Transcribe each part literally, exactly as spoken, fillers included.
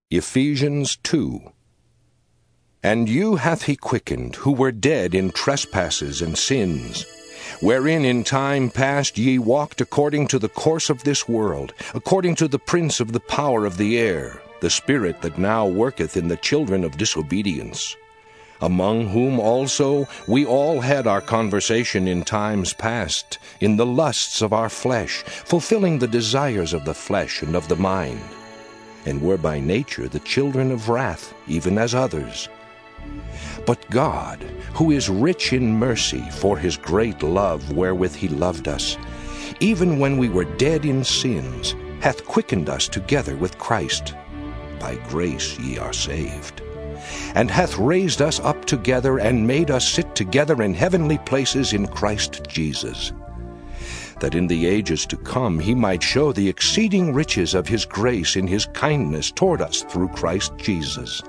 Ephesians two. And you hath he quickened, who were dead in trespasses and sins, wherein in time past ye walked according to the course of this world, according to the prince of the power of the air, the spirit that now worketh in the children of disobedience, among whom also we all had our conversation in times past, in the lusts of our flesh, fulfilling the desires of the flesh and of the mind, and were by nature the children of wrath, even as others. But God, who is rich in mercy, for his great love wherewith he loved us, even when we were dead in sins, hath quickened us together with Christ. By grace ye are saved. And hath raised us up together, and made us sit together in heavenly places in Christ Jesus, that in the ages to come he might show the exceeding riches of his grace in his kindness toward us through Christ Jesus.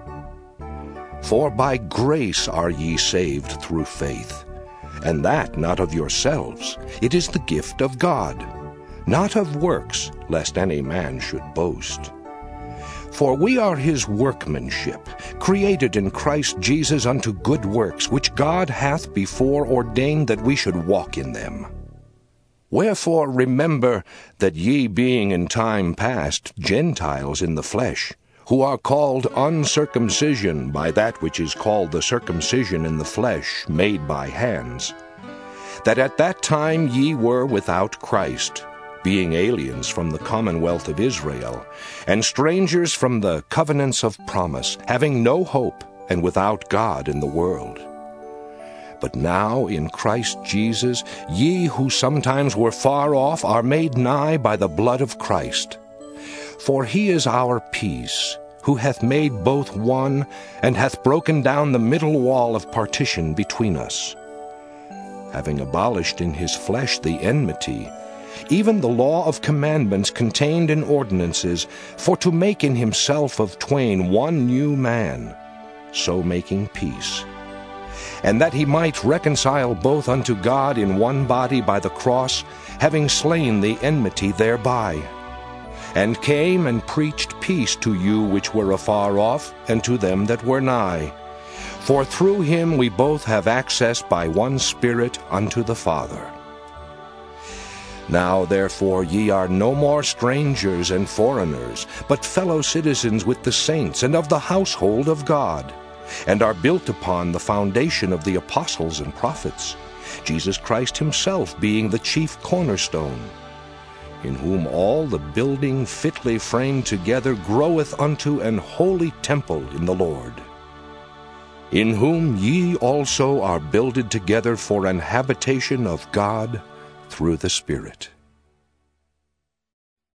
For by grace are ye saved through faith, and that not of yourselves, it is the gift of God, not of works, lest any man should boast. For we are his workmanship, created in Christ Jesus unto good works, which God hath before ordained that we should walk in them. Wherefore remember that ye being in time past Gentiles in the flesh, who are called uncircumcision by that which is called the circumcision in the flesh, made by hands, that at that time ye were without Christ, being aliens from the commonwealth of Israel, and strangers from the covenants of promise, having no hope, and without God in the world. But now in Christ Jesus ye who sometimes were far off are made nigh by the blood of Christ. For he is our peace, who hath made both one, and hath broken down the middle wall of partition between us, having abolished in his flesh the enmity, even the law of commandments contained in ordinances, for to make in himself of twain one new man, so making peace, and that he might reconcile both unto God in one body by the cross, having slain the enmity thereby, and came and preached peace to you which were afar off, and to them that were nigh. For through him we both have access by one Spirit unto the Father. Now therefore ye are no more strangers and foreigners, but fellow citizens with the saints and of the household of God, and are built upon the foundation of the apostles and prophets, Jesus Christ himself being the chief cornerstone, in whom all the building fitly framed together groweth unto an holy temple in the Lord, in whom ye also are builded together for an habitation of God through the Spirit.